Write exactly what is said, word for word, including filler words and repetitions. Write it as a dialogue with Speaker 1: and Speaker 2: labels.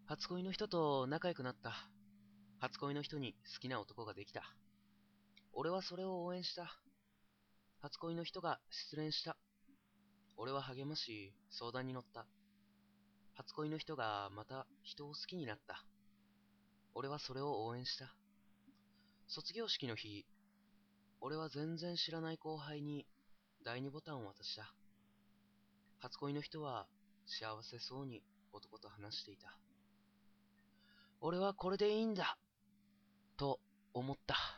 Speaker 1: 初恋の人と仲良くなった。初恋の人に好きな男ができた。俺はそれを応援した。初恋の人が失恋した。俺は励まし、相談に乗った。初恋の人がまた人を好きになった。俺はそれを応援した。卒業式の日、俺は全然知らない後輩に第二ボタンを渡した。初恋の人は幸せそうに男と話していた。俺はこれでいいんだ、と思った。